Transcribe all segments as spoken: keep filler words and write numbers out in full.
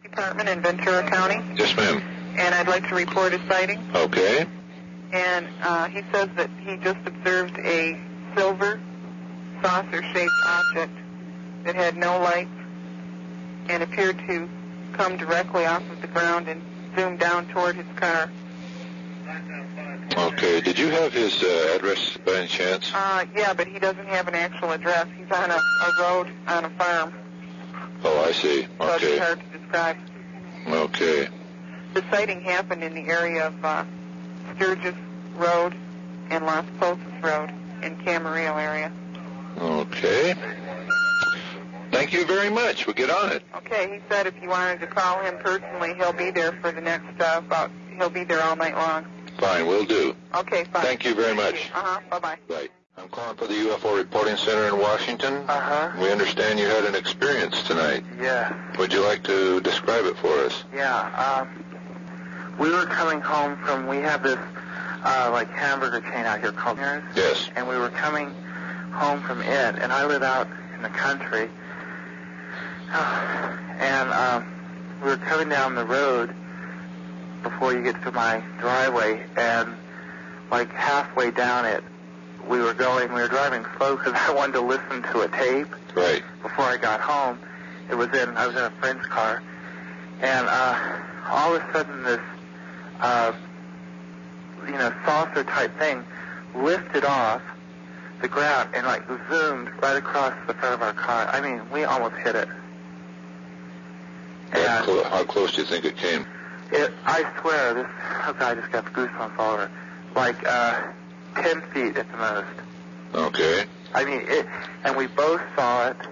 Department in Ventura County. Yes, ma'am. And I'd like to report a sighting. Okay. And uh, he says that he just observed a silver saucer-shaped object that had no lights and appeared to come directly off of the ground and zoom down toward his car. Okay. Did you have his uh, address by any chance? Uh, yeah, but he doesn't have an actual address. He's on a, a road on a farm. Oh, I see. So Okay. it's hard to describe. Okay. The sighting happened in the area of uh, Sturgis Road and Las Posas Road in Camarillo area. Okay. Thank you very much. We'll get on it. Okay, he said if you wanted to call him personally, he'll be there for the next, uh, about, he'll be there all night long. Fine, will do. Okay, fine. Thank you very Thank much. you. Uh-huh, bye-bye. Right. I'm calling for the U F O Reporting Center in Washington. Uh-huh. We understand you had an experience tonight. Yeah. Would you like to describe it for us? Yeah. Um, we were coming home from, we have this, uh, like, hamburger chain out here called Mears. Yes. And we were coming home from it, and I live out in the country. And um, we were coming down the road before you get to my driveway, and like halfway down it, we were going, we were driving slow because I wanted to listen to a tape. Right. Before I got home. It was in, I was in a friend's car, and uh, all of a sudden this, uh, you know, saucer type thing lifted off the ground and like zoomed right across the front of our car. I mean, we almost hit it. How, And clo- how close do you think it came? it, I swear, this, oh God, I just got goosebumps all over. Like, uh, ten feet at the most. Okay. I mean, it, and we both saw it,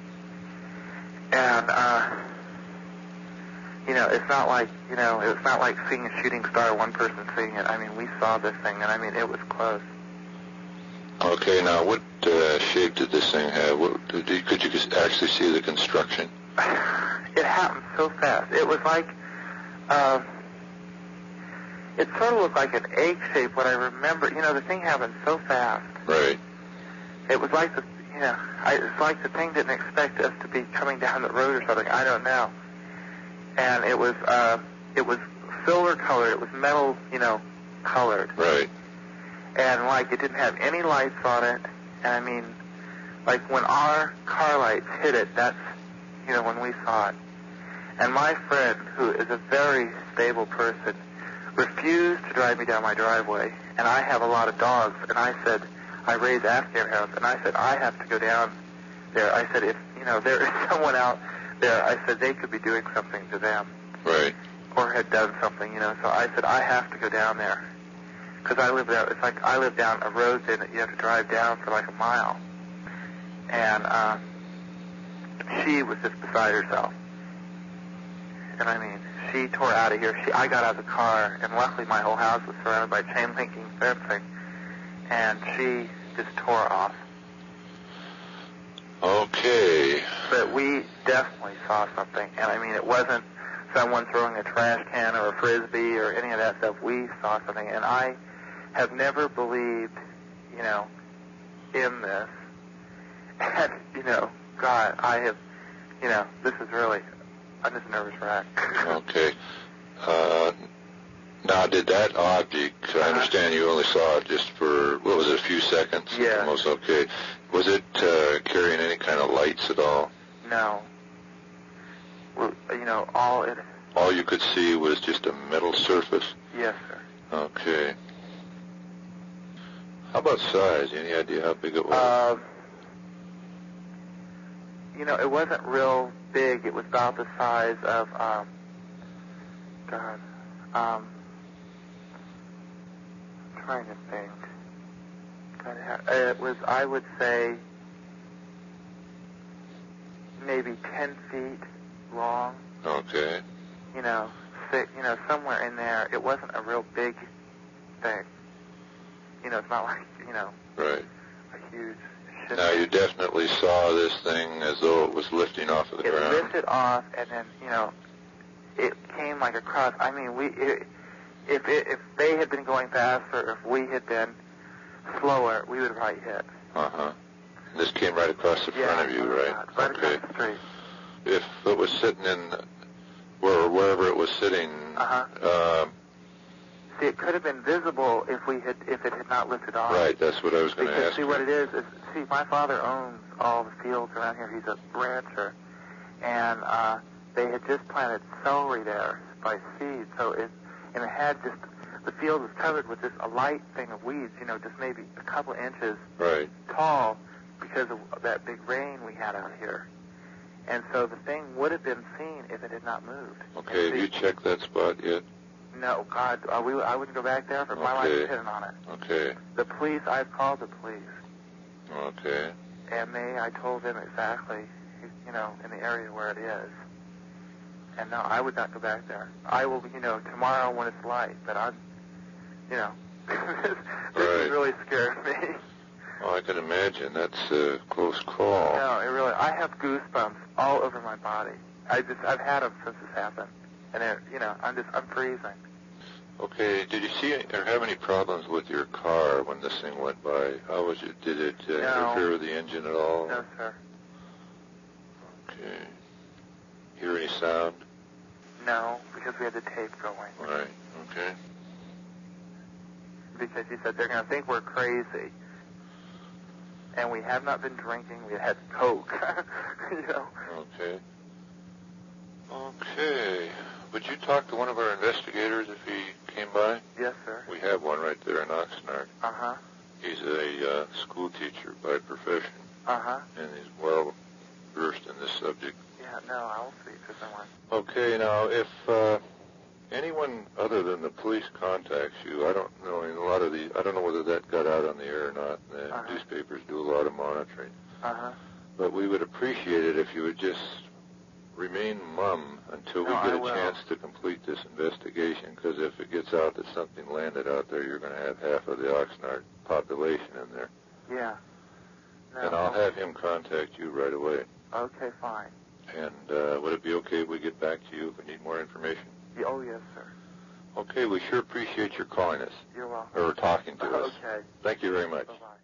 and, uh, you know, it's not like, you know, it's not like seeing a shooting star, one person seeing it. I mean, we saw this thing, and I mean, it was close. Okay, now what uh, shape did this thing have? What, did you, could you just actually see the construction? It happened so fast. It was like, uh, it sort of looked like an egg shape, what I remember. You know, the thing happened so fast. Right. It was like the, you know, I, it's like the thing didn't expect us to be coming down the road or something. I don't know. And it was, uh, it was silver colored. It was metal, you know, colored. Right. And like it didn't have any lights on it. And I mean, like when our car lights hit it, that's, you know, when we saw it. And my friend, who is a very stable person, refused to drive me down my driveway. And I have a lot of dogs. And I said, I raised Afghan hounds, and I said, I have to go down there. I said, if, you know, there is someone out there, I said, they could be doing something to them. Right. Or had done something, you know. So I said, I have to go down there. Because I live there, it's like I live down a road there that you have to drive down for like a mile. And uh, she was just beside herself. And I mean, she tore out of here. She, I got out of the car, and luckily my whole house was surrounded by chain linking fencing. And she just tore off. Okay. But we definitely saw something. And I mean, it wasn't someone throwing a trash can or a frisbee or any of that stuff. We saw something. And I have never believed, you know, in this. And, you know, God, I have, you know, this is really, I'm just a nervous wreck. Okay. Uh, now, did that object, I understand you only saw it just for, what was it, a few seconds? Yeah. Almost okay. Was it uh, carrying any kind of lights at all? No. Well, you know, all it, All you could see was just a metal surface? yes, sir. Okay. How about size? Any idea how big it was? Uh, you know, it wasn't real big. It was about the size of, um, God, um, I'm trying to think. God, it had- it was, I would say, maybe ten feet long. Okay. You know, thick, you know, somewhere in there. It wasn't a real big thing. You know, it's not like, you know, Right. a huge ship. Now, you definitely saw this thing as though it was lifting off of the It ground? lifted off, and then, you know, it came like across. I mean, we, it, if it, if they had been going faster, if we had been slower, we would have probably hit. Uh-huh. This came right across the Yeah, front of you, oh, right? God, right Okay. across the street. If it was sitting in where wherever it was sitting. Uh-huh. Uh, See, it could have been visible if we had if it had not lifted off. right, that's what I was going to Because ask see, you. what it is is, see, my father owns all the fields around here. He's a rancher, and uh, they had just planted celery there by seed. So it and it had just the field was covered with just a light thing of weeds, you know, just maybe a couple of inches Right. tall because of that big rain we had out here. And so the thing would have been seen if it had not moved. Okay, have see, you checked that spot yet? No, God, uh, we, I wouldn't go back there for my life Okay. depending on it. Okay. The police, I've called the police, Okay. and they, I told them exactly, you know, in the area where it is. And no, I would not go back there. I will, you know, tomorrow when it's light, but I'm, you know, this, this Right. really scared me. Well, I can imagine. That's a close call. No, it really, I have goosebumps all over my body. I just, I've had them since this happened. And, it, you know, I'm just, I'm freezing. Okay, did you see any, or have any problems with your car when this thing went by? How was it? Did it uh, No. interfere with the engine at all? No, sir. Okay. Hear any sound? No, because we had the tape going. Right. Okay. Because he said they're going to think we're crazy. And we have not been drinking. We had Coke. you know. Okay. Okay. Would you talk to one of our investigators if he came by? Yes, sir. We have one right there in Oxnard. Uh-huh. He's a uh, school teacher by profession, Uh-huh. and he's well versed in this subject. Yeah, no, I'll speak to someone. Okay, now if uh, anyone other than the police contacts you, I don't know. I mean, a lot of the, I don't know whether that got out on the air or not. The Uh-huh. newspapers do a lot of monitoring, Uh-huh. but we would appreciate it if you would just remain mum until we No, get I a will. chance to complete this investigation. Because if it gets out that something landed out there, you're going to have half of the Oxnard population in there. Yeah. No, And I'll have him contact you right away. Okay, fine. And uh, would it be okay if we get back to you if we need more information? Yeah, oh, yes, sir. Okay, we sure appreciate your calling us, You're welcome. or talking to us. Okay. Thank you very much. Bye-bye.